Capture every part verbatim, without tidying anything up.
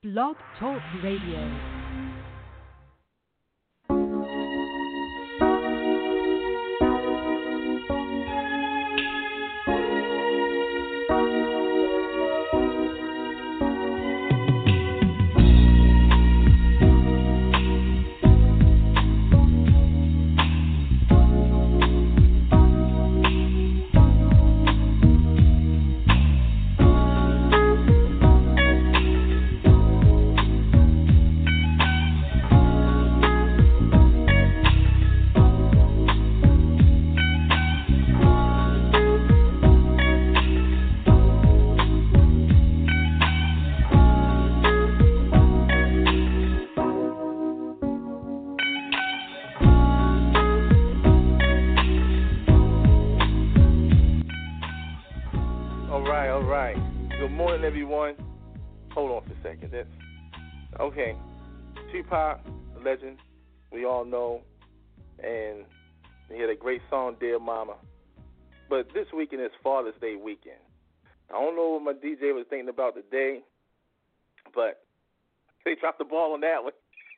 Blog Talk Radio. Okay, Tupac, a legend, we all know, and he had a great song, Dear Mama. But this weekend is Father's Day weekend. I don't know what my D J was thinking about today, but they dropped the ball on that one.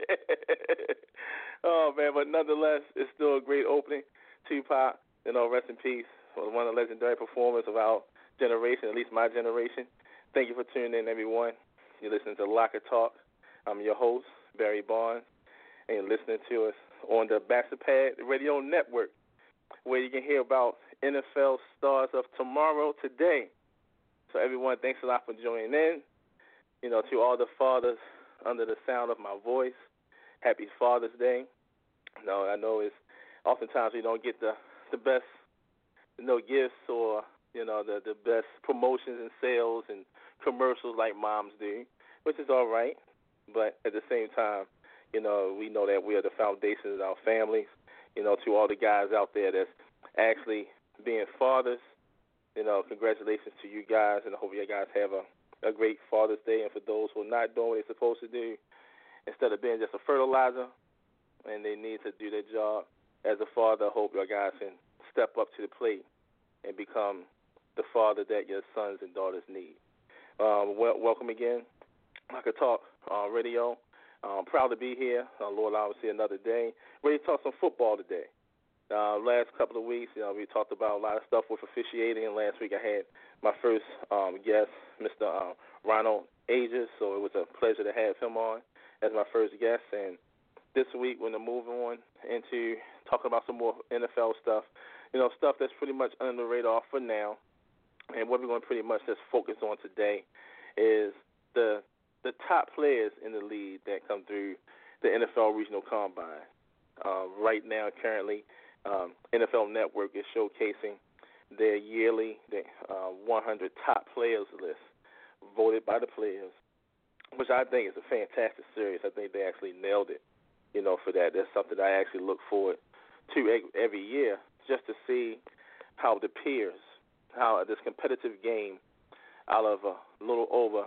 Oh, man, but nonetheless, it's still a great opening. Tupac, you know, rest in peace, was one of the legendary performers of our generation, at least my generation. Thank you for tuning in, everyone. You're listening to Locker Talk. I'm your host, Barry Barnes, and you're listening to us on the Bastard Radio Network, where you can hear about N F L stars of tomorrow, today. So, everyone, thanks a lot for joining in. You know, to all the fathers under the sound of my voice, happy Father's Day. You know, I know it's oftentimes we don't get the, the best, you know, gifts or, you know, the, the best promotions and sales and commercials like moms do, which is all right. But at the same time, you know, we know that we are the foundation of our families. You know, to all the guys out there that's actually being fathers, you know, congratulations to you guys, and I hope you guys have a, a great Father's Day. And for those who are not doing what they're supposed to do, instead of being just a fertilizer, and they need to do their job as a father, I hope your guys can step up to the plate and become the father that your sons and daughters need. Um, well, welcome again. I could talk uh, radio. I'm proud to be here. Uh, Lord, I will see another day. Ready to talk some football today. Uh, last couple of weeks, you know, we talked about a lot of stuff with officiating, and last week I had my first um, guest, Mister Uh, Ronald Ages, so it was a pleasure to have him on as my first guest. And this week, we're going to move on into talking about some more N F L stuff, you know, stuff that's pretty much under the radar for now. And what we're going to pretty much just focus on today is the the top players in the league that come through the N F L Regional Combine. Uh, right now, currently, um, N F L Network is showcasing their yearly their, uh, one hundred top players list voted by the players, which I think is a fantastic series. I think they actually nailed it, you know, for that. That's something I actually look forward to every year, just to see how the peers, how this competitive game out of a little over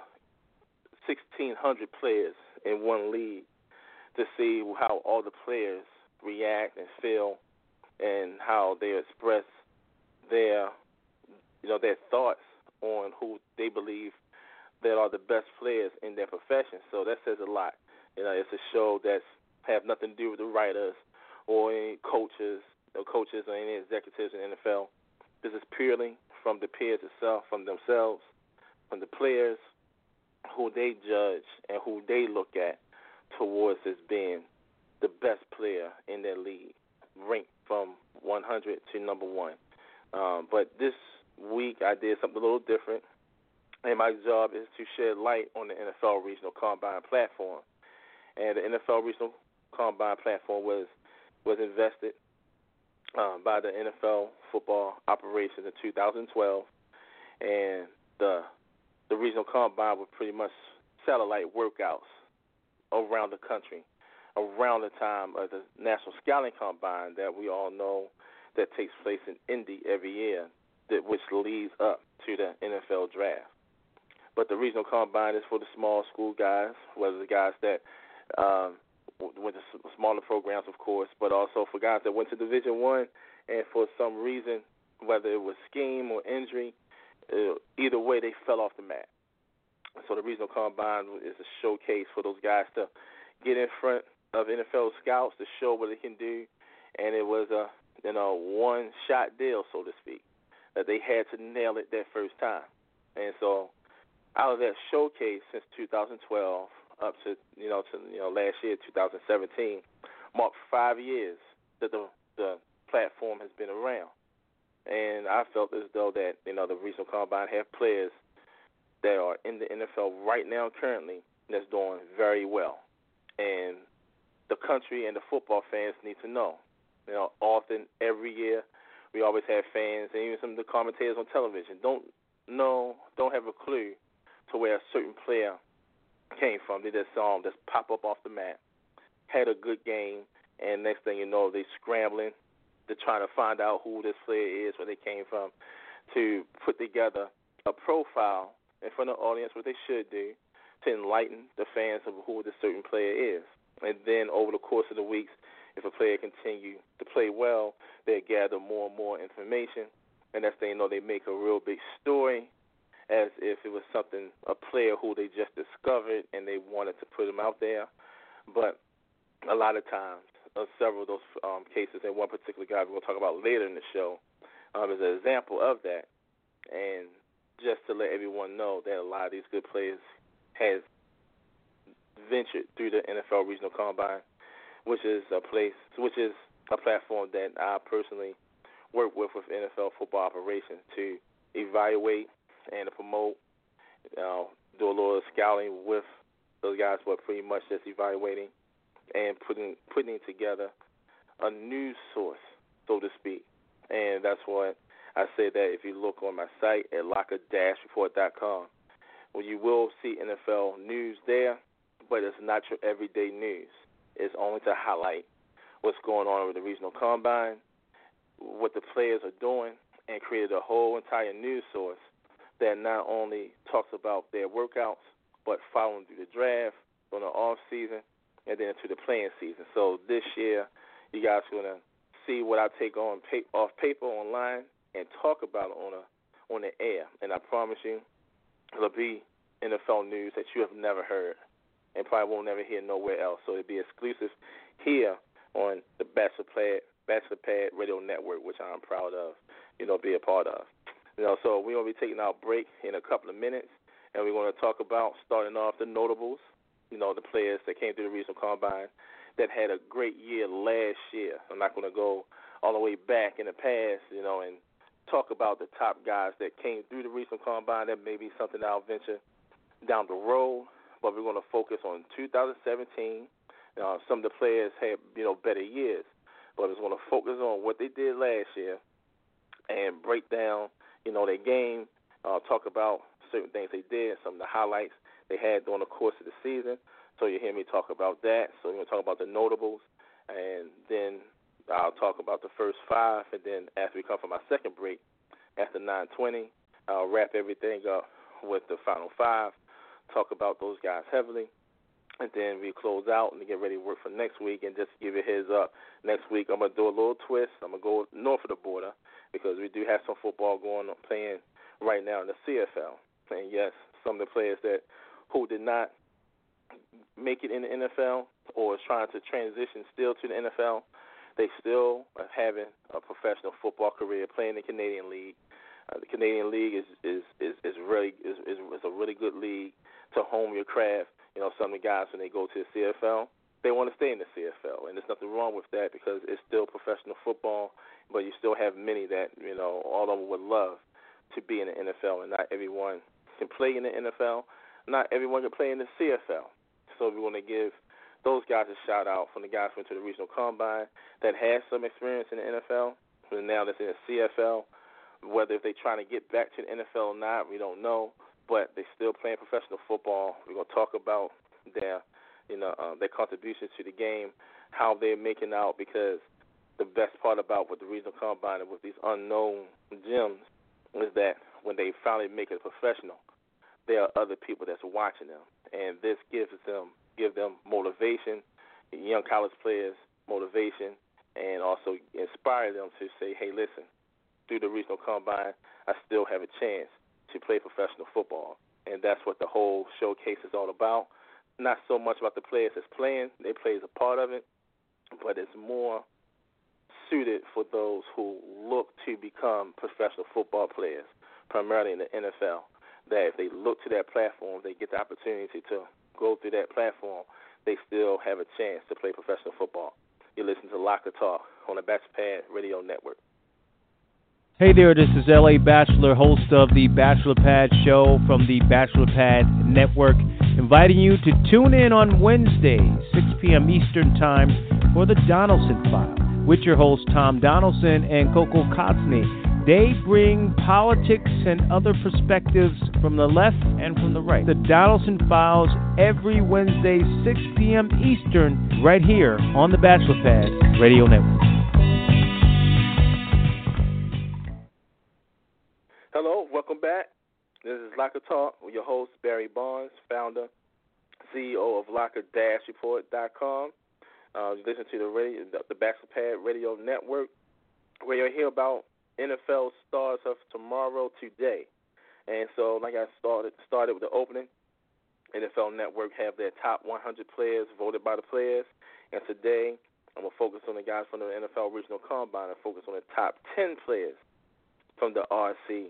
sixteen hundred players in one league, to see how all the players react and feel and how they express their, you know, their thoughts on who they believe that are the best players in their profession. So that says a lot. You know, it's a show that's have nothing to do with the writers or any coaches, or coaches or any executives in the N F L. This is purely from the peers itself, from themselves, from the players, who they judge and who they look at towards as being the best player in their league, ranked from one hundred to number one. Um, but this week I did something a little different, and my job is to shed light on the N F L Regional Combine platform. And the N F L Regional Combine platform was was invested um, by the N F L Football Operations in two thousand twelve, and the the Regional Combine were pretty much satellite workouts around the country, around the time of the National Scouting Combine that we all know that takes place in Indy every year, that which leads up to the N F L Draft. But the Regional Combine is for the small school guys, whether the guys that um, went to smaller programs, of course, but also for guys that went to Division One, and for some reason, whether it was scheme or injury, uh, either way they fell off the mat. So the regional combine is a showcase for those guys to get in front of N F L scouts to show what they can do, and it was a you know one shot deal, so to speak, that they had to nail it that first time. And so out of that showcase since two thousand twelve up to you know to you know last year two thousand seventeen, marked five years that the the platform has been around, and I felt as though that you know the regional combine have players that are in the N F L right now currently that's doing very well, and the country and the football fans need to know. You know, often every year we always have fans and even some of the commentators on television don't know, don't have a clue to where a certain player came from. They just saw him just pop up off the mat, had a good game, and next thing you know, they scrambling to try to find out who this player is, where they came from, to put together a profile in front of the audience, what they should do to enlighten the fans of who this certain player is. And then over the course of the weeks, if a player continue to play well, they gather more and more information. And that's thing you know, they make a real big story as if it was something, a player who they just discovered and they wanted to put him out there. But a lot of times, uh, several of those um, cases, and one particular guy we're going to talk about later in the show um, is an example of that. And just to let everyone know that a lot of these good players has ventured through the N F L Regional Combine, which is a place, which is a platform that I personally work with with N F L football operations to evaluate and to promote, you know, do a little scouting with those guys who are pretty much just evaluating and putting putting together a news source, so to speak. And that's what I say that if you look on my site at locker dash report dot com, well, you will see N F L news there, but it's not your everyday news. It's only to highlight what's going on with the regional combine, what the players are doing, and created a whole entire news source that not only talks about their workouts, but following through the draft, on the off season, and then into the playing season. So this year, you guys are going to see what I take on off paper online and talk about it on a on the air. And I promise you, it'll be N F L news that you have never heard and probably won't never hear nowhere else. So it'll be exclusive here on the Bachelor Pad, Bachelor Pad Radio Network, which I'm proud of, you know, be a part of. You know, so we're going to be taking our break in a couple of minutes, and we're going to talk about starting off the notables, you know, the players that came through the regional combine that had a great year last year. I'm not going to go all the way back in the past, you know, and talk about the top guys that came through the regional combine. That may be something that I'll venture down the road, but we're going to focus on two thousand seventeen. Uh, some of the players had, you know, better years, but we're going to focus on what they did last year and break down, you know, their game, uh, talk about certain things they did, some of the highlights they had during the course of the season. So you hear me talk about that. So we're going to talk about the notables, and then I'll talk about the first five, and then after we come from our second break, after nine twenty, I'll wrap everything up with the final five, talk about those guys heavily, and then we close out and get ready to work for next week. And just to give you a heads up, next week I'm going to do a little twist. I'm going to go north of the border because we do have some football going on, playing right now in the C F L. And, yes, some of the players that who did not make it in the N F L or is trying to transition still to the N F L, they still are having a professional football career playing the Canadian League. Uh, the Canadian League is is is, is really is, is is a really good league to hone your craft. You know, some of the guys when they go to the C F L, they want to stay in the C F L, and there's nothing wrong with that because it's still professional football. But you still have many that you know all of them would love to be in the N F L, and not everyone can play in the N F L. Not everyone can play in the C F L. So we want to give those guys a shout out from the guys who went to the regional combine that had some experience in the N F L, and now that's in the C F L. Whether if they're trying to get back to the N F L or not, we don't know. But they're still playing professional football. We're going to talk about their, you know, uh, their contributions to the game, how they're making out. Because the best part about with the regional combine and with these unknown gems is that when they finally make it professional, there are other people that's watching them, and this gives them give them motivation, young college players motivation, and also inspire them to say, hey, listen, through the regional combine, I still have a chance to play professional football. and that's what the whole showcase is all about. Not so much about the players that's playing. They play as a part of it, but it's more suited for those who look to become professional football players, primarily in the N F L, that if they look to that platform, they get the opportunity to go through that platform, they still have a chance to play professional football. You listen to Locker Talk on the Bachelor Pad Radio Network. Hey there, this is L A Bachelor, host of the Bachelor Pad Show from the Bachelor Pad Network, inviting you to tune in on Wednesday, six p.m. Eastern Time, for the Donaldson File, with your hosts Tom Donaldson and Coco Kotsny. They bring politics and other perspectives from the left and from the right. The Donaldson Files every Wednesday, six p.m. Eastern, right here on the Bachelor Pad Radio Network. Hello, welcome back. This is Locker Talk with your host, Barry Barnes, founder, C E O of Locker Report dot com. Uh, you listen to the radio, the Bachelor Pad Radio Network, where you'll hear about N F L stars of tomorrow, today. And so, like I started started with the opening, N F L Network have their top one hundred players voted by the players. And today, I'm going to focus on the guys from the N F L Regional Combine and focus on the top ten players from the R C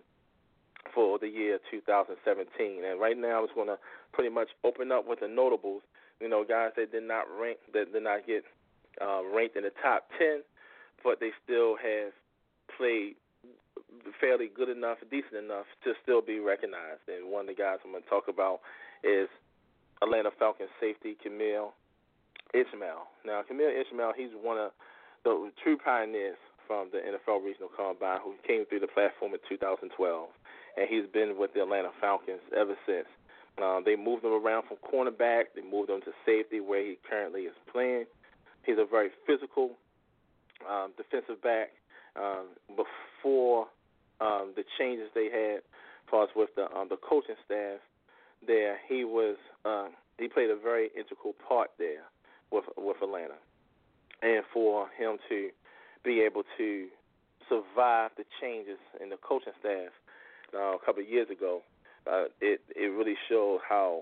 for the year two thousand seventeen. And right now, I'm just going to pretty much open up with the notables. You know, guys that did not rank, that did not get uh, ranked in the top ten, but they still have played fairly good enough, decent enough to still be recognized. And one of the guys I'm going to talk about is Atlanta Falcons safety Kamil Ishmael. Now, Kamil Ishmael, he's one of the true pioneers from the N F L Regional Combine who came through the platform in two thousand twelve, and he's been with the Atlanta Falcons ever since. Uh, they moved him around from cornerback. They moved him to safety, where he currently is playing. He's a very physical um, defensive back. Um, before um, the changes they had, as far as with the um, the coaching staff there, he was uh, he played a very integral part there with with Atlanta, and for him to be able to survive the changes in the coaching staff uh, a couple of years ago, uh, it it really showed how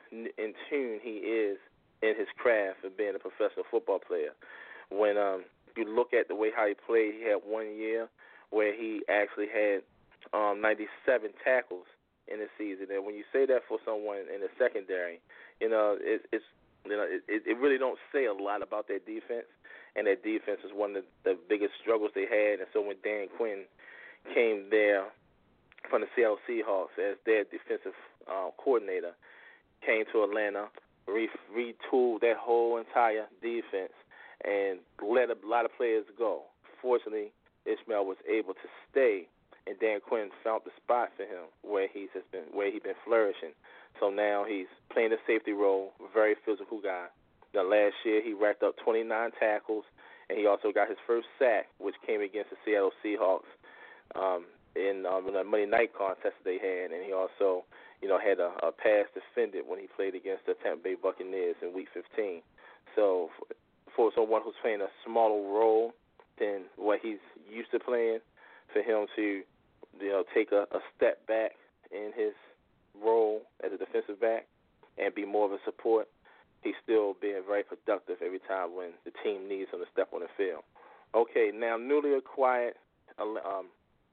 in tune he is in his craft of being a professional football player. When um, you look at the way how he played, he had one year where he actually had um, ninety-seven tackles in the season. And when you say that for someone in the secondary, you know, it, it's you know, it, it really don't say a lot about their defense. And their defense is one of the, the biggest struggles they had. And so when Dan Quinn came there from the Seattle Seahawks as their defensive uh, coordinator, came to Atlanta, re- retooled that whole entire defense, and let a lot of players go. Fortunately, Ishmael was able to stay, and Dan Quinn found the spot for him where he's has been where he's been flourishing. So now he's playing a safety role, very physical guy. Now last year he racked up twenty-nine tackles, and he also got his first sack, which came against the Seattle Seahawks um, in um, a Monday night contest that they had, and he also, you know, had a, a pass defended when he played against the Tampa Bay Buccaneers in Week fifteen. So for someone who's playing a smaller role than what he's used to playing, for him to, you know, take a, a step back in his role as a defensive back and be more of a support, he's still being very productive every time when the team needs him to step on the field. Okay, now newly acquired um,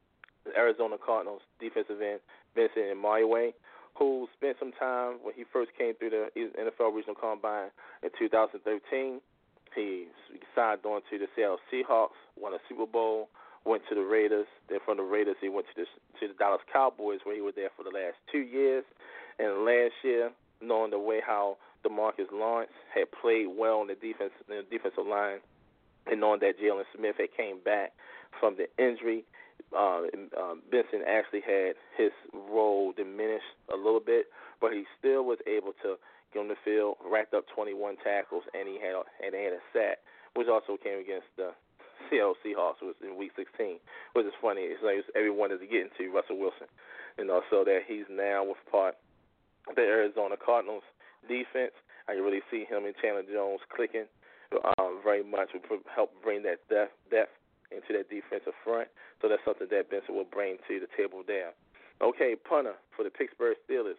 Arizona Cardinals defensive end Vincent Mayowa, who spent some time when he first came through the N F L Regional Combine in two thousand thirteen. He signed on to the Seattle Seahawks, won a Super Bowl, went to the Raiders. Then from the Raiders, he went to the, to the Dallas Cowboys, where he was there for the last two years. And last year, knowing the way how DeMarcus Lawrence had played well in the defense, in the defensive line, and knowing that Jalen Smith had came back from the injury, uh, um, Benson actually had his role diminished a little bit, but he still was able to get on the field, racked up twenty-one tackles, and he had and he had a sack, which also came against the Seattle Seahawks was in Week sixteen, which is funny. It's like everyone is getting to Russell Wilson, you know, so that he's now with part of the Arizona Cardinals defense. I can really see him and Chandler Jones clicking um, very much. Will help bring that depth, depth into that defensive front. So that's something that Benson will bring to the table there. Okay, punter for the Pittsburgh Steelers,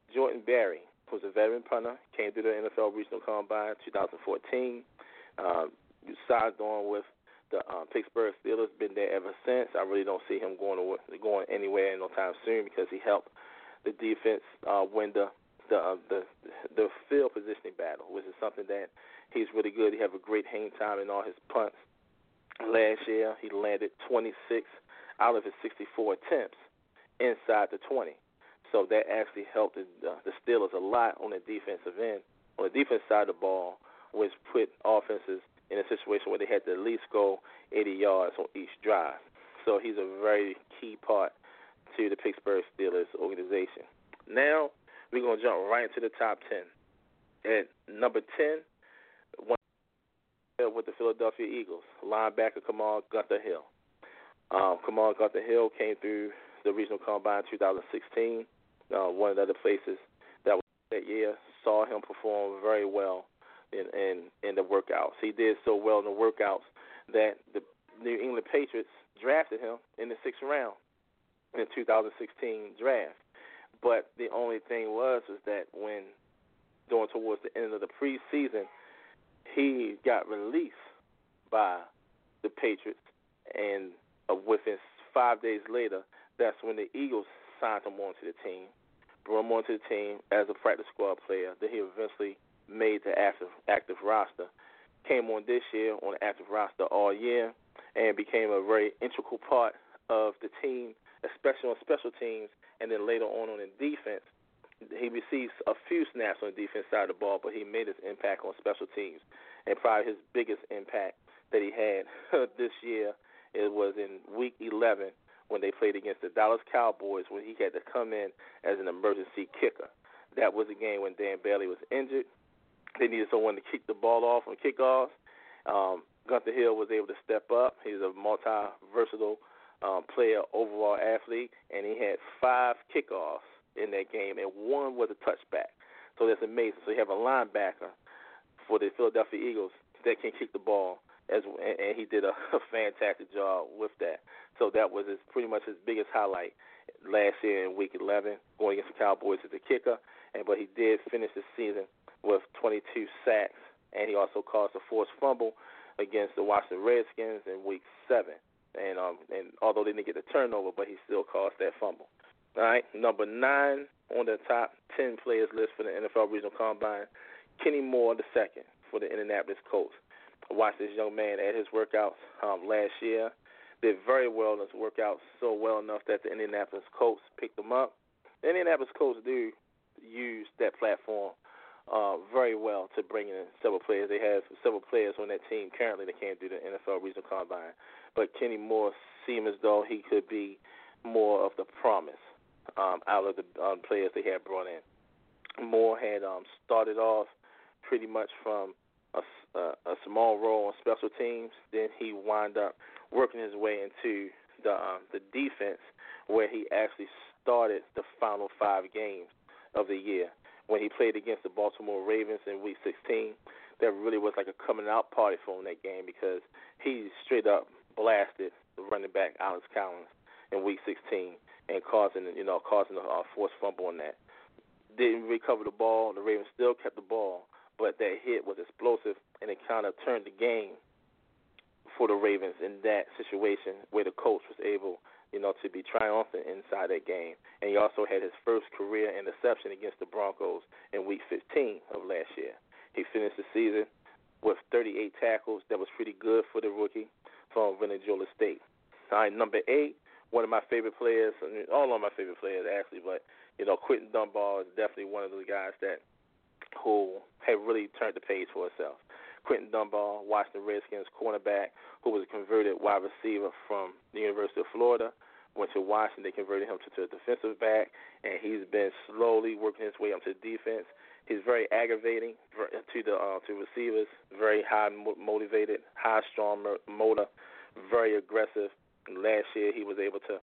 Jordan Berry, who's a veteran punter, came through the N F L Regional Combine in twenty fourteen. Um, signed on with the um, Pittsburgh Steelers, been there ever since. I really don't see him going to, going anywhere no time soon because he helped the defense uh, win the the, uh, the the field positioning battle, which is something that he's really good. He have a great hang time in all his punts. Last year, he landed twenty-six out of his sixty-four attempts inside the twenty. So that actually helped the, uh, the Steelers a lot on the defensive end, on the defense side of the ball, which put offenses in a situation where they had to at least go eighty yards on each drive. So he's a very key part to the Pittsburgh Steelers organization. Now we're going to jump right into the top ten. At number ten, one with the Philadelphia Eagles, linebacker Kamal Gunther-Hill. Um, Kamal Gunther-Hill came through the Regional Combine in two thousand sixteen, uh, one of the other places that was that year, saw him perform very well in, in, in the workouts. He did so well in the workouts that the New England Patriots drafted him in the sixth round in the two thousand sixteen draft. But the only thing was was that when going towards the end of the preseason, he got released by the Patriots, and uh, within five days later, that's when the Eagles signed him onto the team, brought him onto the team as a practice squad player. Then he eventually made the active active roster. Came on this year on the active roster all year and became a very integral part of the team, especially on special teams, and then later on on the defense. He received a few snaps on the defense side of the ball, but he made his impact on special teams. And probably his biggest impact that he had this year, it was in week eleven when they played against the Dallas Cowboys, when he had to come in as an emergency kicker. That was a game when Dan Bailey was injured. They needed someone to kick the ball off on kickoffs. Um, Gunther-Hill was able to step up. He's a multi-versatile um, player, overall athlete, and he had five kickoffs in that game, and one was a touchback. So that's amazing. So you have a linebacker for the Philadelphia Eagles that can kick the ball, as and he did a, a fantastic job with that. So that was his, pretty much his biggest highlight last year in Week eleven, going against the Cowboys as a kicker. And but he did finish the season with twenty-two sacks, and he also caused a forced fumble against the Washington Redskins in Week seven. And um, and although they didn't get the turnover, but he still caused that fumble. All right, number nine on the top ten players list for the N F L Regional Combine, Kenny Moore the second for the Indianapolis Colts. I watched this young man at his workouts um, last year. Did very well in his workouts, so well enough that the Indianapolis Colts picked him up. The Indianapolis Colts do use that platform uh, very well to bring in several players. They have several players on that team currently that came through the N F L Regional Combine. But Kenny Moore seemed as though he could be more of the promise um, out of the um, players they had brought in. Moore had um, started off pretty much from a, a, a small role on special teams. Then he wound up working his way into the um, the defense, where he actually started the final five games of the year. When he played against the Baltimore Ravens in Week sixteen, that really was like a coming out party for him that game, because he straight up blasted the running back Alex Collins in Week sixteen and causing you know causing a uh, forced fumble on that. Didn't recover the ball. The Ravens still kept the ball, but that hit was explosive, and it kind of turned the game for the Ravens in that situation where the coach was able, you know, to be triumphant inside that game. And he also had his first career interception against the Broncos in Week fifteen of last year. He finished the season with thirty-eight tackles. That was pretty good for the rookie from Venezuela State. All right, number eight, one of my favorite players, I mean, all of my favorite players actually, but, you know, Quentin Dunbar is definitely one of the guys that who had really turned the page for himself. Quentin Dunbar, Washington Redskins cornerback, who was a converted wide receiver from the University of Florida, went to Washington. They converted him to, to a defensive back, and he's been slowly working his way up to the defense. He's very aggravating to the uh, to receivers, very high motivated, high strong motor, very aggressive. Last year he was able to,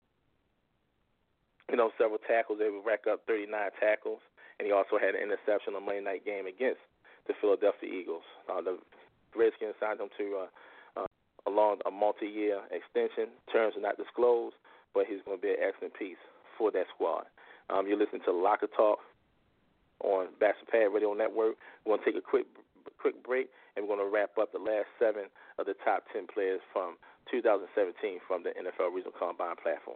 you know, several tackles. They would rack up thirty-nine tackles, and he also had an interception on Monday night game against the Philadelphia Eagles. Uh, the Redskins signed him to uh, uh, along a multi-year extension. Terms are not disclosed, but he's going to be an excellent piece for that squad. Um, you listen to Locker Talk on Bachelor Pad Radio Network. We're going to take a quick quick break, and we're going to wrap up the last seven of the top ten players from two thousand seventeen from the N F L Regional Combine platform.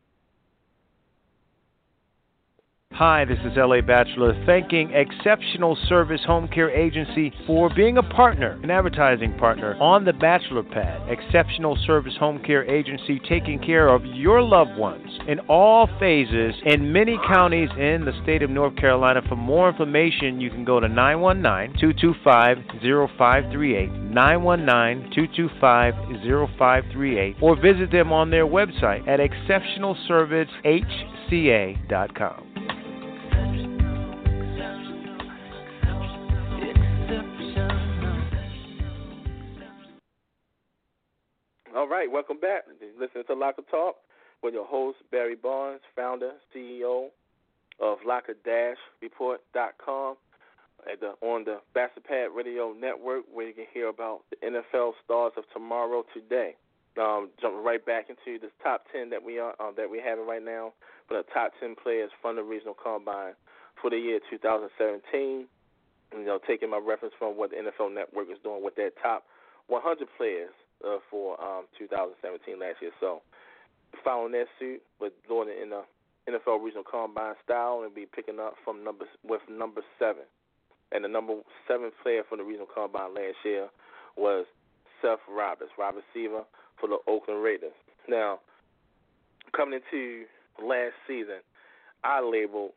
Hi, this is L A Bachelor thanking Exceptional Service Home Care Agency for being a partner, an advertising partner on the Bachelor Pad. Exceptional Service Home Care Agency taking care of your loved ones in all phases in many counties in the state of North Carolina. For more information, you can go to nine one nine, two two five, zero five three eight, nine one nine, two two five, zero five three eight, or visit them on their website at exceptional service h c a dot com. All right, welcome back. Listen to Locker Talk with your host, Barry Barnes, founder, C E O of Locker Report dot com, at the, on the Bachelor Pad Radio Network, where you can hear about the N F L stars of tomorrow today. Um, jumping right back into the top ten that we are uh, that we have right now for the top ten players from the Regional Combine for the year two thousand seventeen. You know, taking my reference from what the N F L Network is doing with their top one hundred players uh, for um, two thousand seventeen last year. So, following their suit, but doing it in the N F L Regional Combine style, and be picking up from number with number seven. And the number seven player from the Regional Combine last year was Seth Roberts, wide receiver for the Oakland Raiders. Now, coming into last season, I labeled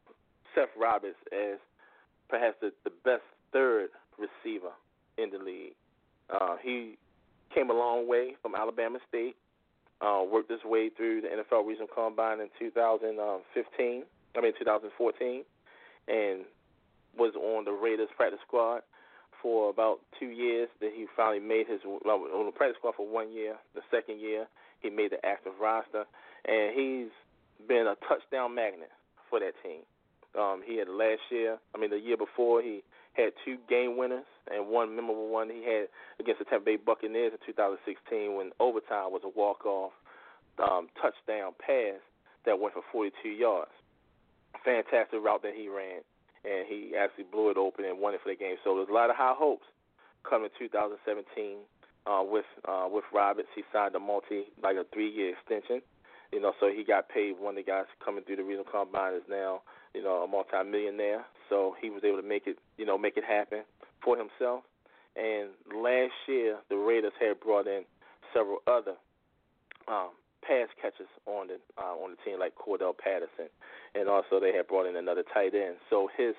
Seth Roberts as perhaps the, the best third receiver in the league. Uh, he came a long way from Alabama State, uh, worked his way through the N F L Regional Combine in two thousand fifteen, I mean two thousand fourteen, and was on the Raiders practice squad for about two years. Then he finally made his, well, on the practice squad for one year. The second year, he made the active roster, and he's been a touchdown magnet for that team. Um, he had last year, I mean the year before, he had two game winners, and one memorable one he had against the Tampa Bay Buccaneers in two thousand sixteen when overtime was a walk-off um, touchdown pass that went for forty-two yards. Fantastic route that he ran, and he actually blew it open and won it for the game. So there's a lot of high hopes coming in two thousand seventeen uh, with uh, with Roberts. He signed a multi, like a three-year extension. You know, so he got paid. One of the guys coming through the Regional Combine is now, you know, a multi-millionaire. So he was able to make it, you know, make it happen for himself. And last year, the Raiders had brought in several other um, pass catchers on the uh, on the team, like Cordell Patterson, and also they had brought in another tight end. So his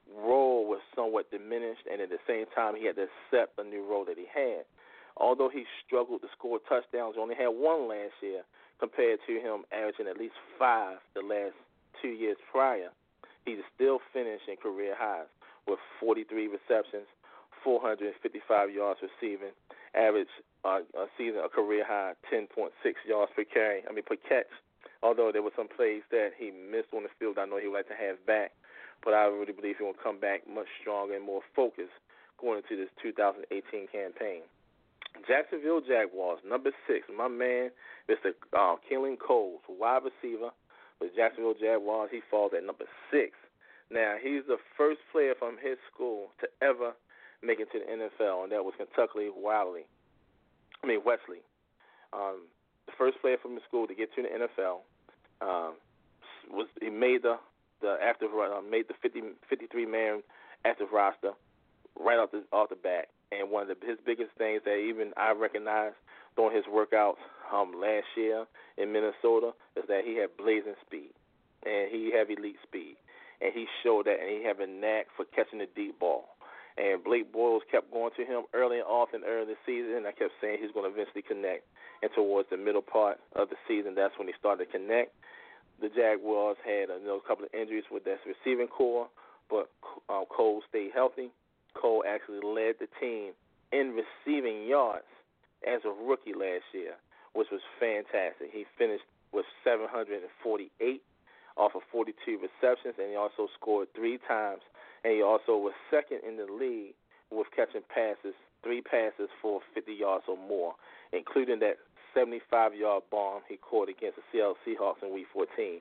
role was somewhat diminished, and at the same time, he had to accept a new role that he had. Although he struggled to score touchdowns, he only had one last year, compared to him averaging at least five the last two years prior. He still finished in career highs with forty-three receptions, four hundred fifty-five yards receiving, average uh, a season, a career high, ten point six yards per carry, I mean per catch. Although there were some plays that he missed on the field, I know he would like to have back, but I really believe he will come back much stronger and more focused going into this two thousand eighteen campaign. Jacksonville Jaguars, number six, my man, Mister Uh, Keelan Cole, wide receiver with Jacksonville Jaguars. He falls at number six. Now, he's the first player from his school to ever make it to the N F L, and that was Kentucky Wiley. I mean, Wesley. Um, the first player from his school to get to the N F L. Um, was he made the the active uh, made the fifty, fifty-three man active roster right off the off the bat. And one of the, his biggest things that even I recognized during his workouts um, last year in Minnesota is that he had blazing speed, and he had elite speed. And he showed that, and he had a knack for catching the deep ball. And Blake Bortles kept going to him early and often early in the season, and I kept saying he's going to eventually connect. And towards the middle part of the season, that's when he started to connect. The Jaguars had you know, a couple of injuries with that receiving core, but um, Cole stayed healthy. Cole actually led the team in receiving yards as a rookie last year, which was fantastic. He finished with seven hundred forty-eight off of forty-two receptions, and he also scored three times. And he also was second in the league with catching passes, three passes for fifty yards or more, including that seventy-five yard bomb he caught against the Seattle Seahawks in Week fourteen.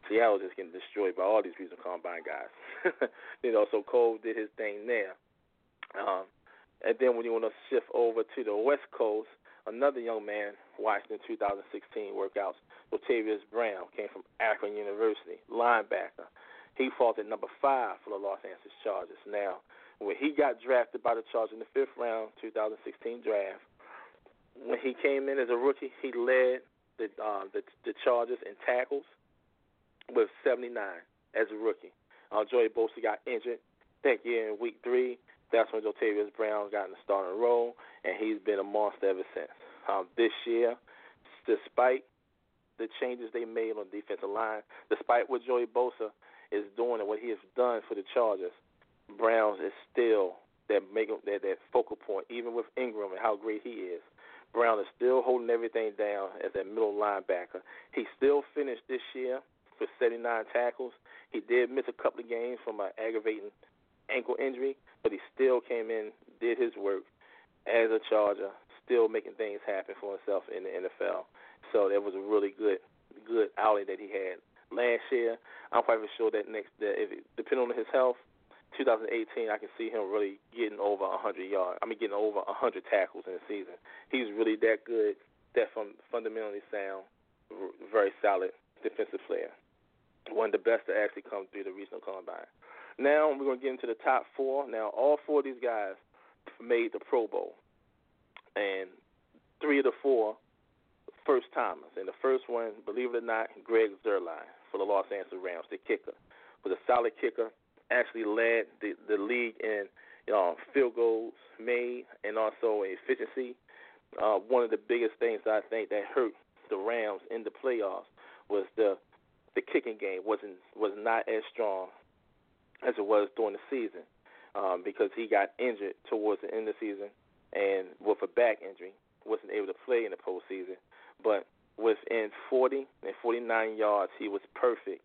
Seattle just getting destroyed by all these regional combine guys. you know, so Cole did his thing there. Um, and then when you want to shift over to the West Coast, another young man watched in two thousand sixteen workouts, Latavius Brown, came from Akron University, linebacker. He falls at number five for the Los Angeles Chargers. Now, when he got drafted by the Chargers in the fifth round, two thousand sixteen draft, when he came in as a rookie, he led the uh, the, the Chargers in tackles with seventy-nine as a rookie. Uh, Joey Bosa got injured that year in week three. That's when Latavius Brown got in the starting role, and he's been a monster ever since. Um, this year, despite the changes they made on the defensive line, despite what Joey Bosa is doing and what he has done for the Chargers, Browns is still that make that, that focal point, even with Ingram and how great he is. Brown is still holding everything down as that middle linebacker. He still finished this year with seventy-nine tackles. He did miss a couple of games from an aggravating ankle injury, but he still came in, did his work as a Charger, still making things happen for himself in the N F L. So that was a really good good outing that he had last year. I'm quite sure that next, that if it, depending on his health, two thousand eighteen, I can see him really getting over one hundred yards. I mean, getting over one hundred tackles in a season. He's really that good, that fun, fundamentally sound, very solid defensive player. One of the best to actually come through the regional combine. Now we're going to get into the top four. Now, all four of these guys made the Pro Bowl, and three of the four first-timers. And the first one, believe it or not, Greg Zuerlein for the Los Angeles Rams, the kicker. Was a solid kicker, actually led the, the league in you know, field goals made and also efficiency. Uh, one of the biggest things that I think that hurt the Rams in the playoffs was the the kicking game wasn't was not as strong as it was during the season um, because he got injured towards the end of the season and with a back injury, wasn't able to play in the postseason. But within forty and forty-nine yards, he was perfect,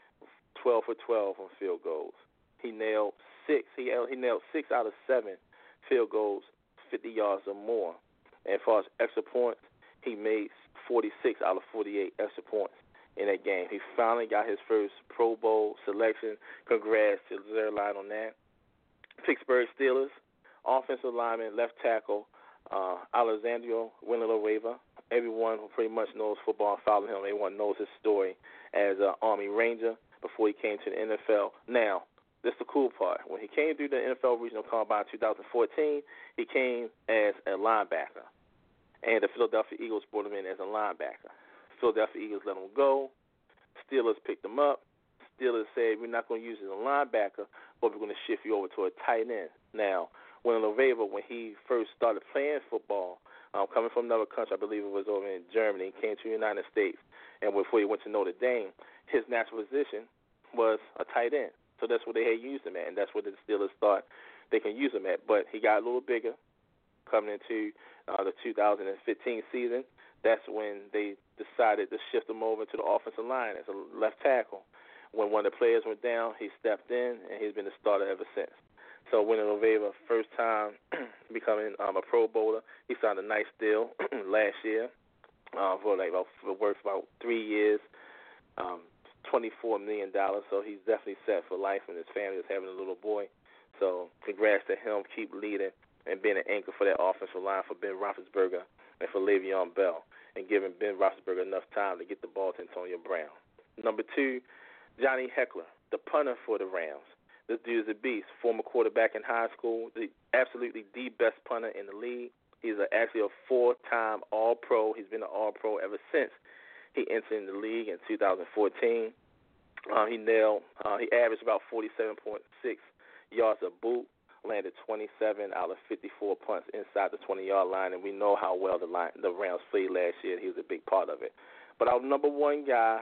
twelve for twelve on field goals. He nailed six. He, he nailed six out of seven field goals, fifty yards or more. And as far as extra points, he made forty-six out of forty-eight extra points in that game. He finally got his first Pro Bowl selection. Congrats to Zuerlein on that. Pittsburgh Steelers, offensive lineman, left tackle, uh, Alexandro Villanueva. Everyone who pretty much knows football and follows him, everyone knows his story as an Army Ranger before he came to the N F L. Now, this is the cool part. When he came through the N F L Regional Combine in two thousand fourteen, he came as a linebacker, and the Philadelphia Eagles brought him in as a linebacker. Philadelphia Eagles let him go. Steelers picked him up. Steelers said, we're not going to use him as a linebacker, but we're going to shift you over to a tight end. Now, when Villanueva, when he first started playing football, um, coming from another country, I believe it was over in Germany, came to the United States, and before he went to Notre Dame, his natural position was a tight end. So that's what they had used him at, and that's what the Steelers thought they can use him at. But he got a little bigger coming into uh, the two thousand fifteen season. That's when they decided to shift him over to the offensive line as a left tackle. When one of the players went down, he stepped in, and he's been the starter ever since. So when Villanueva, first time becoming um, a Pro Bowler, he signed a nice deal last year uh, for like about, for worth about three years, um, twenty-four million dollars. So he's definitely set for life, and his family is having a little boy. So congrats to him. Keep leading and being an anchor for that offensive line for Ben Roethlisberger and for Le'Veon Bell, and giving Ben Roethlisberger enough time to get the ball to Antonio Brown. Number two, Johnny Heckler, the punter for the Rams. This dude is a beast, former quarterback in high school, the, absolutely the best punter in the league. He's a, actually a four-time All-Pro. He's been an All-Pro ever since he entered in the league in two thousand fourteen. Uh, he nailed, uh, he averaged about forty-seven point six yards a boot, landed twenty-seven out of fifty-four punts inside the twenty-yard line, and we know how well the line, the Rams played last year. He was a big part of it. But our number one guy,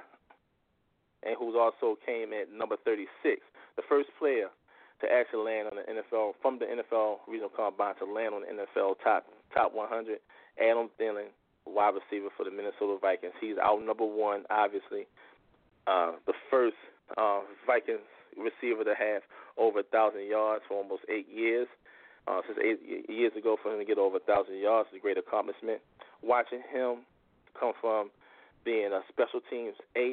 and who's also came at number thirty-six, the first player to actually land on the N F L, from the N F L Regional Combine to land on the N F L top top one hundred, Adam Thielen, wide receiver for the Minnesota Vikings. He's our number one, obviously. Uh, the first uh, Vikings receiver to have over one thousand yards for almost eight years. Uh, since eight years ago, for him to get over one thousand yards is a great accomplishment. Watching him come from being a special teams ace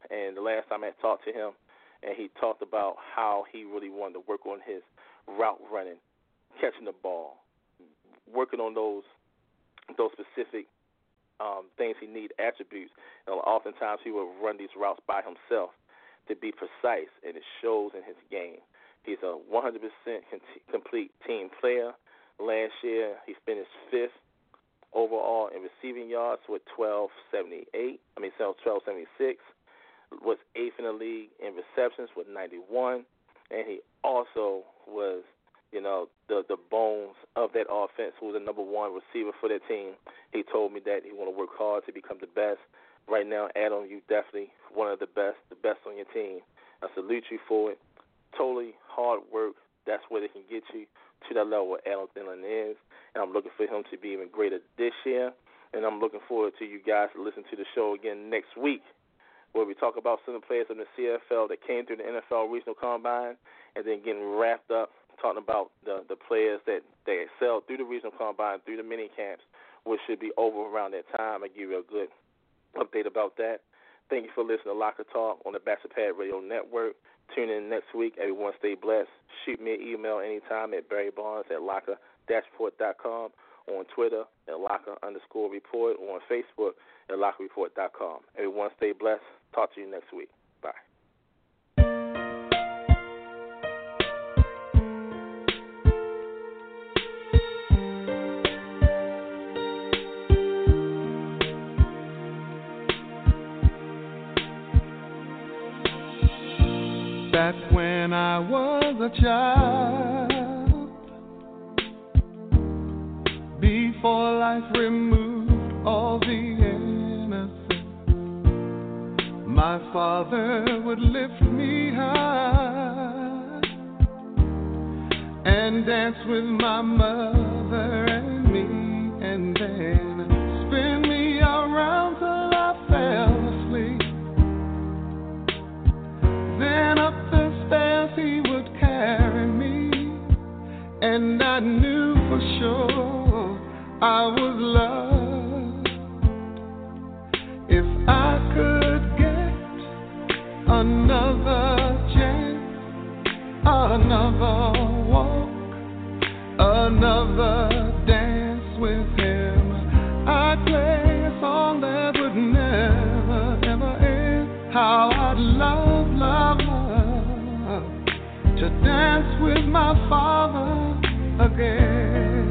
and the last time I talked to him, and he talked about how he really wanted to work on his route running, catching the ball, working on those those specific um, things he need, attributes. You know, oftentimes he would run these routes by himself to be precise, and it shows in his game. He's a one hundred percent complete team player. Last year, he finished fifth overall in receiving yards with twelve seventy-eight. I mean, twelve seventy-six. Was eighth in the league in receptions with ninety-one, and he also was, you know, the the bones of that offense. Who was the number one receiver for that team. He told me that he want to work hard to become the best. Right now, Adam, you definitely one of the best, the best on your team. I salute you for it. Totally hard work. That's where they can get you to that level where Adam Thielen is, and I'm looking for him to be even greater this year. And I'm looking forward to you guys to listen to the show again next week, where we talk about some of the players in the C F L that came through the N F L Regional Combine, and then getting wrapped up talking about the, the players that they excelled through the Regional Combine, through the mini camps, which should be over around that time. I give you a good update about that. Thank you for listening to Locker Talk on the Bachelor Pad Radio Network. Tune in next week. Everyone stay blessed. Shoot me an email anytime at Barry Barnes at locker dash report dot com, on Twitter at locker underscore report, or on Facebook at locker report dot com. Everyone stay blessed. Talk to you next week. Bye. Back when I was a child, before life removed all the innocence, my father would lift me high and dance with my mother and me, and then spin me around till I fell asleep. Then up the stairs he would carry me, and I knew for sure I was loved. If I could get another chance, another walk, another dance with him, I'd play a song that would never, ever end. How I'd love, love, love to dance with my father again.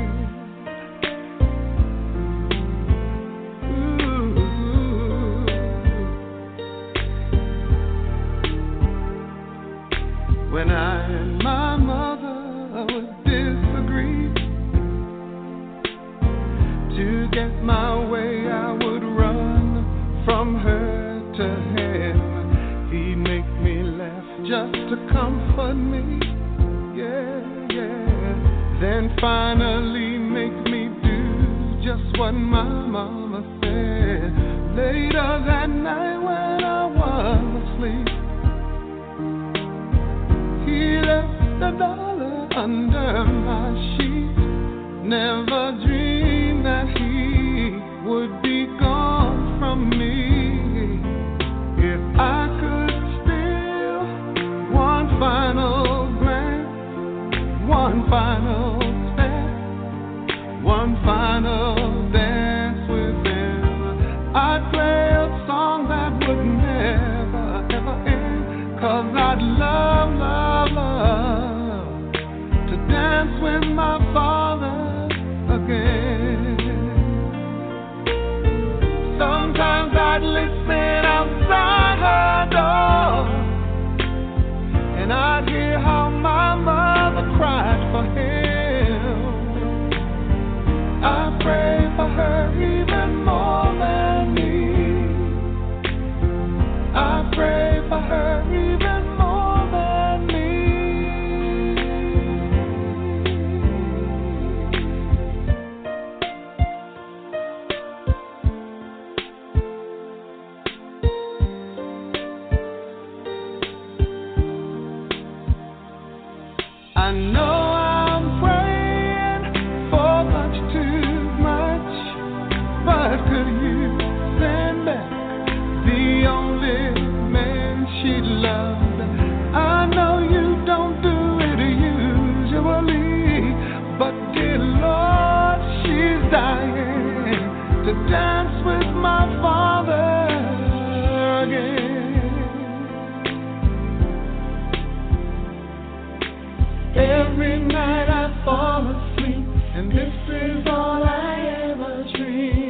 When I and my mother would disagree, to get my way I would run from her to him. He'd make me laugh just to comfort me, yeah, yeah. Then finally make me do just what my mama said. Later that night when I was asleep, he left a dollar under my sheet. Never dreamed that he would be gone from me. If I could steal one final glance, one final step, one final dance with him, I'd play a song that would never, ever end. Cause I'd love, love, love to dance with my father again. Sometimes I'd listen outside her door, and I'd hear how my mother cried for him. I pray for her even more than me. I pray for her even more than me. I know I'm praying for much too much, but could you send back the only to dance with my father again. Every night I fall asleep, and this is all I ever dream.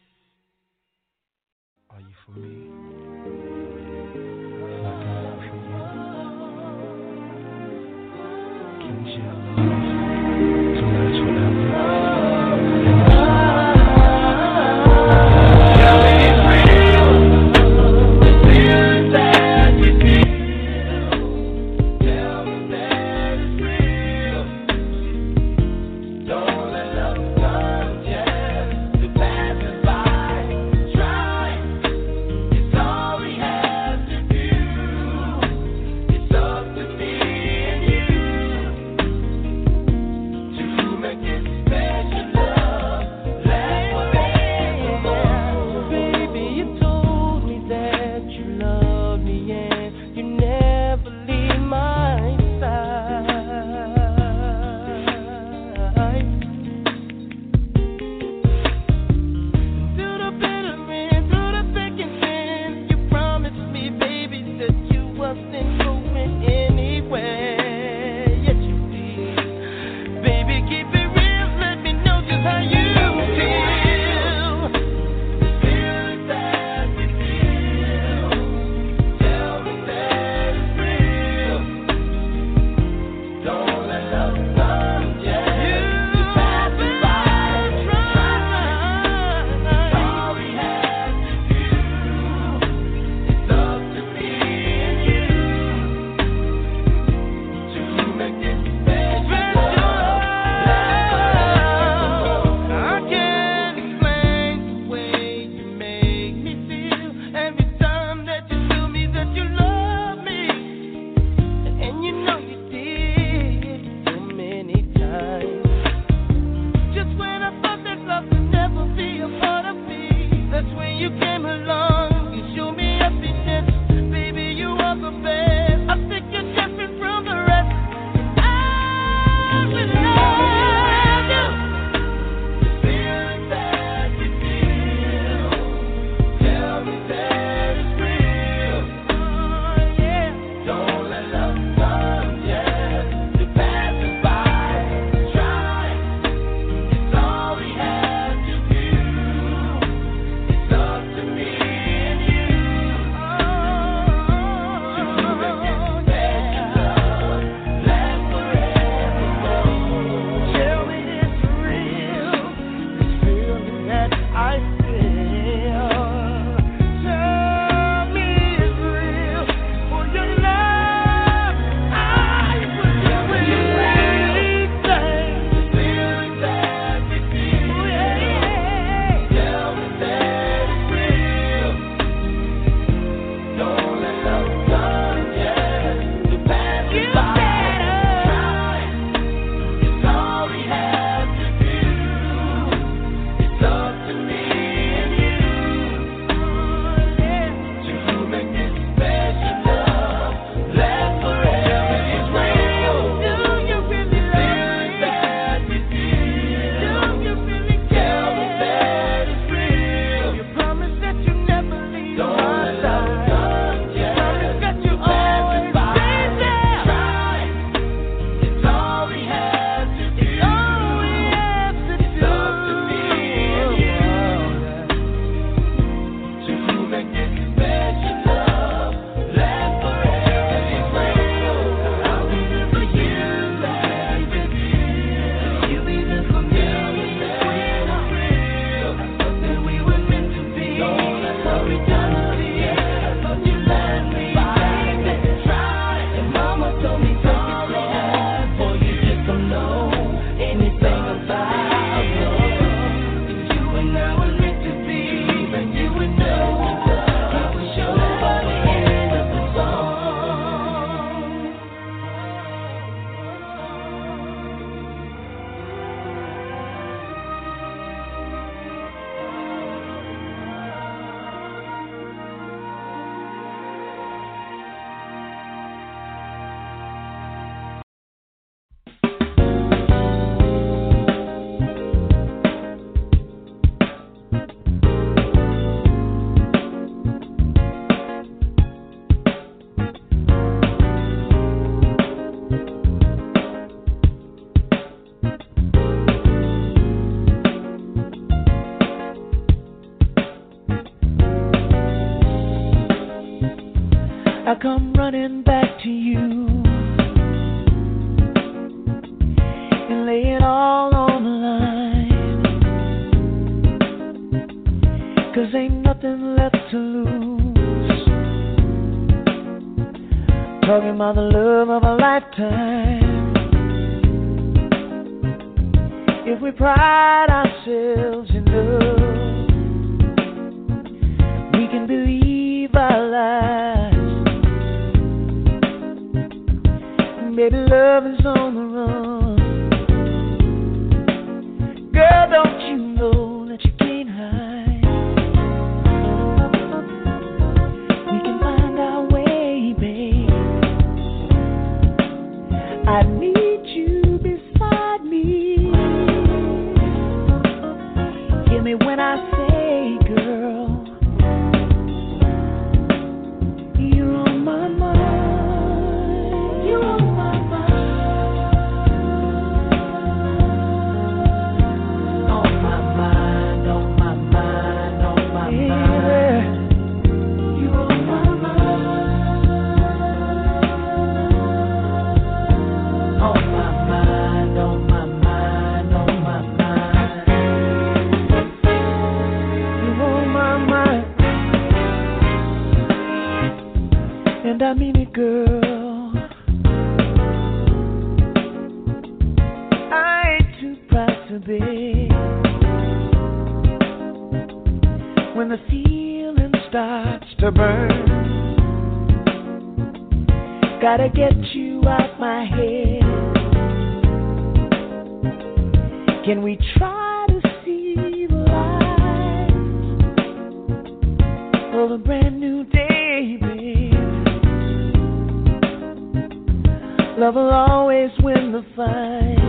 Are you for me? Like I am for you. I come running back to you and lay it all on the line, 'cause ain't nothing left to lose. Talking about the love of a lifetime. If we pride ourselves in love, we can believe our lies. Maybe love is on the run. Girl, don't you know that you can't hide? We can find our way, babe. I need you beside me. Hear me when I say, girl, you're on my mind. You're on my mind. On my mind, on my mind, on my mind. You're on my mind. On my mind, on my mind, on my mind. You're on my mind. And I mean it, girl. I ain't too proud to beg. When the feeling starts to burn, gotta get you out my head. Can we try to see the light of a brand new day, babe? Love will always win the fight.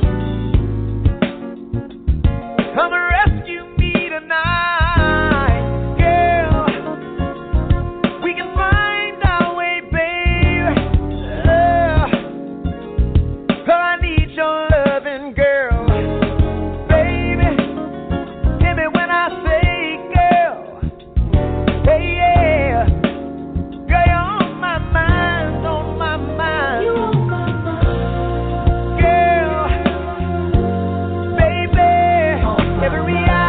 Come and rescue me tonight, girl. We can find our way, babe. Uh, 'cause I need your loving, girl. Baby, hear me when I say, girl. Hey, yeah. Girl, you're on my mind, on my mind. You on my mind. Girl, baby, every hour.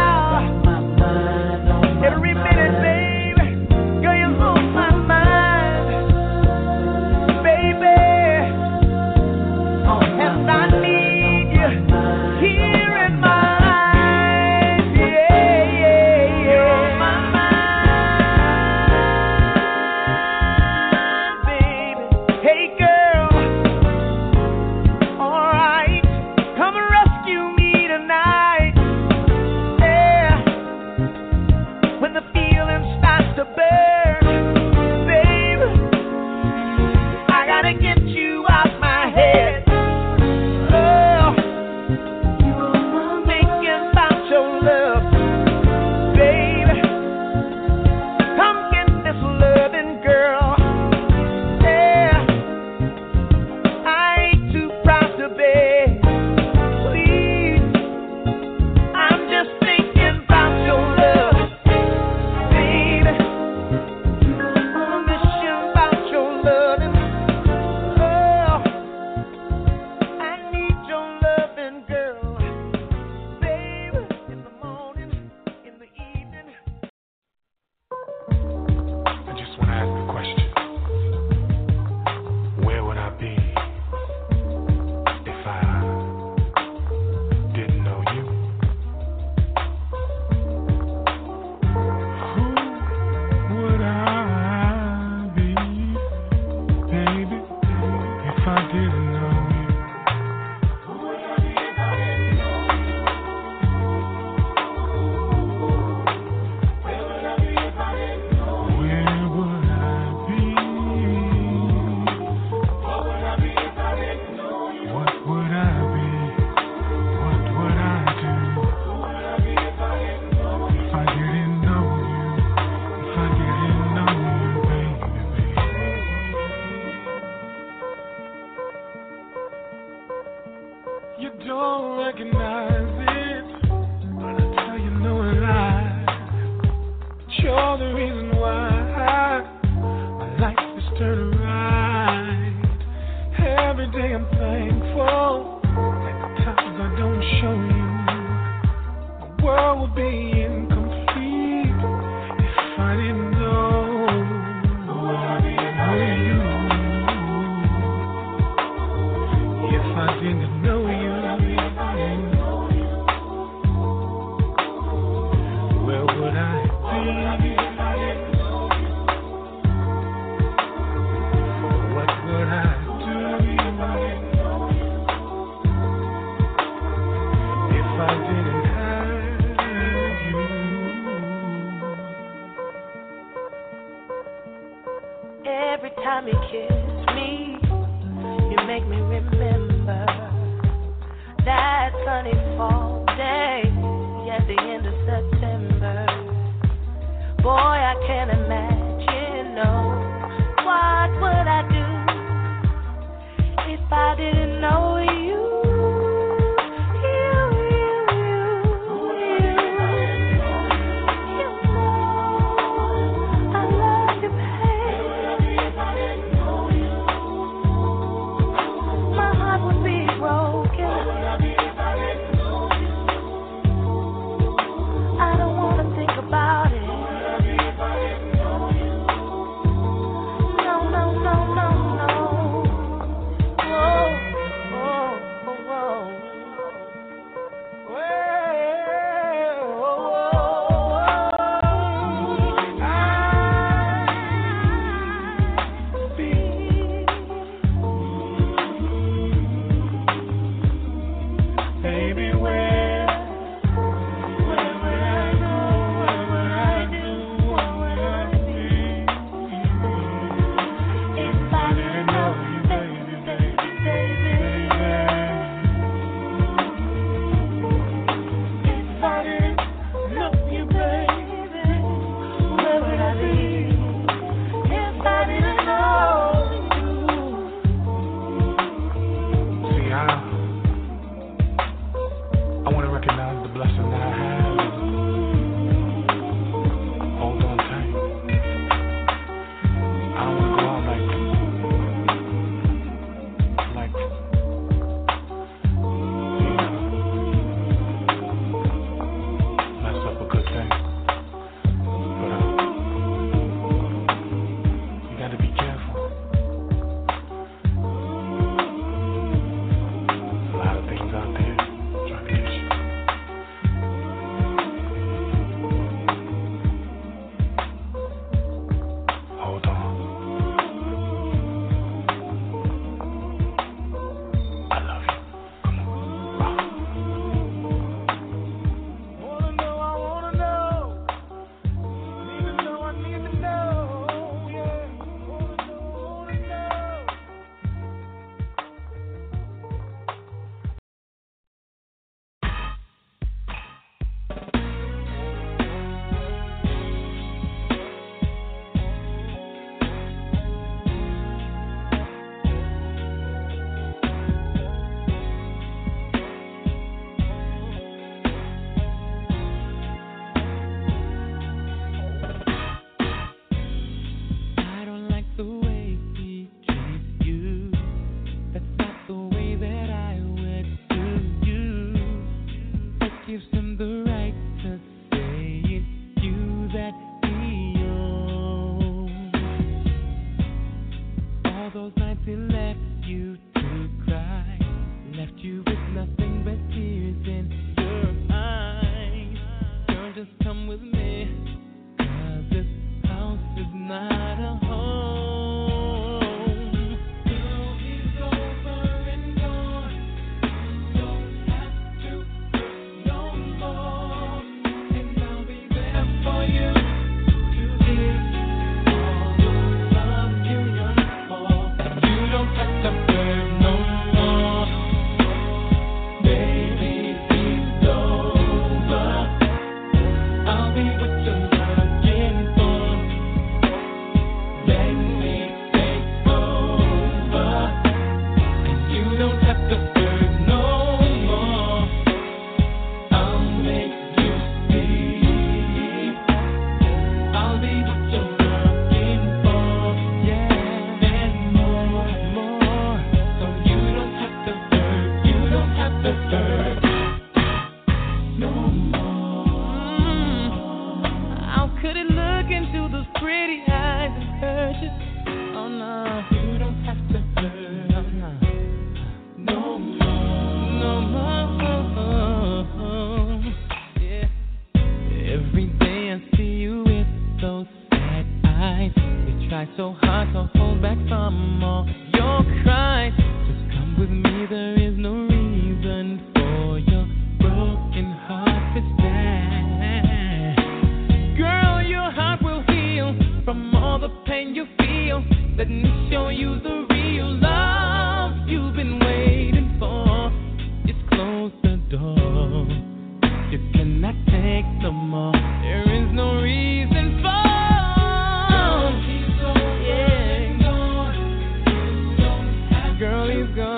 Every time you kiss me, you make me remember that sunny fall day at the end of September. Boy, I can't imagine, no. What would I do if I didn't know you? Pain you feel Let me show you the real love you've been waiting for. Just close the door. You cannot take no more. There is no reason for. Yeah. Girl, he's gone.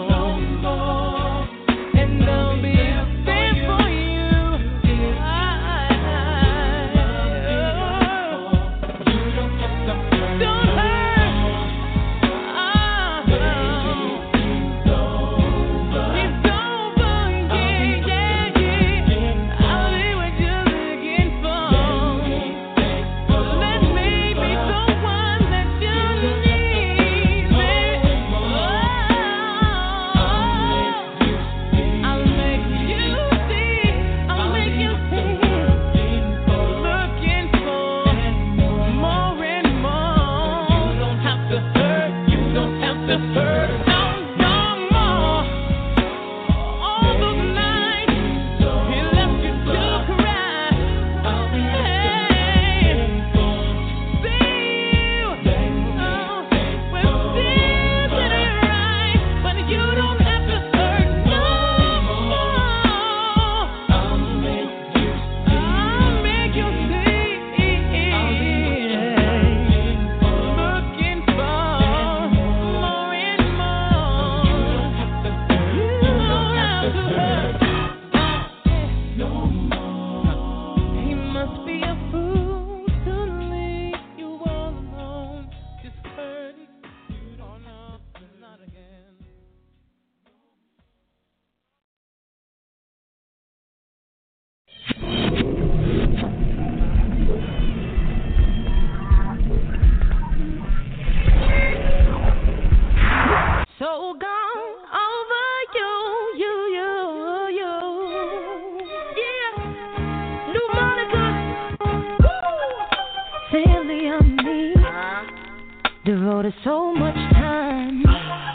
Devoted so much time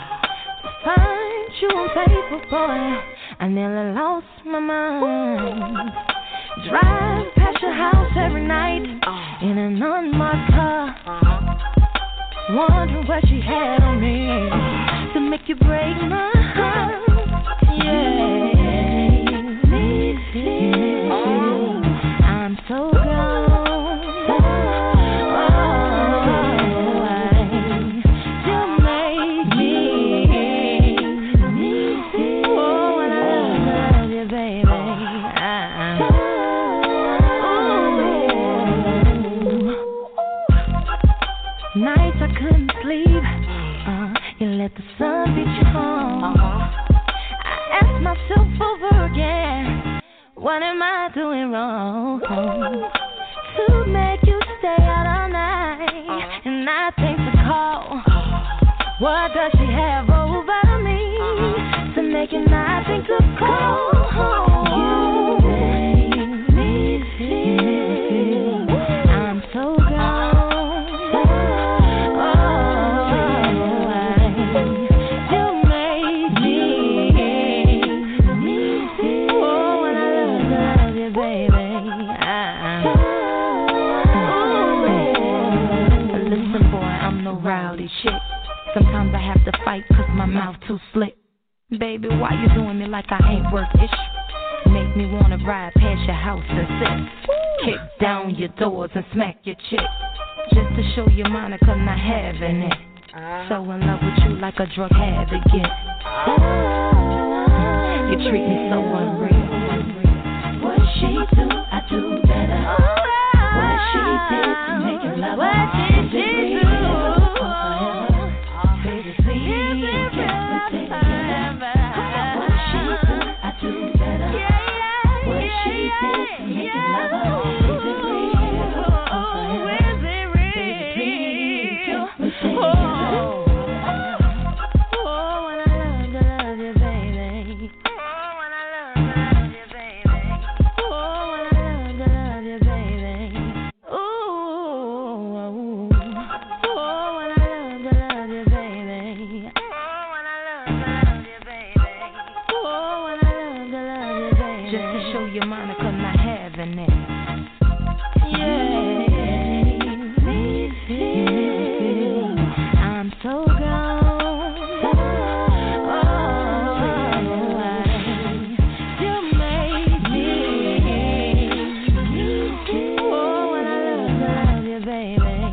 to find you on paper, boy. I nearly lost my mind. Drive past your house every night in an unmarked car, wondering what she had on me to make you break my heart. Yeah, I'm so gone. Nights I couldn't sleep, uh, you let the sun beat you home. I asked myself over again, what am I doing wrong to make you stay out all night? And I think to call, what does she have over me to make it not think to call home? You make me feel I'm so gone. Rowdy shit. Sometimes I have to fight cause my mouth too slick. Baby, why you doing me like I ain't worth it? Make me wanna ride past your house and sit, kick down your doors and smack your chick, just to show you Monica not having it. So in love with you like a drug addict. You treat me so unreal. What she do, I do better. What she did to make you love her. What did she do? Baby, please, get me together. What she do, I do better. What she did to make you love her. Is it real? Oh, is it real? Baby, please, get me together. Ooh, me, baby.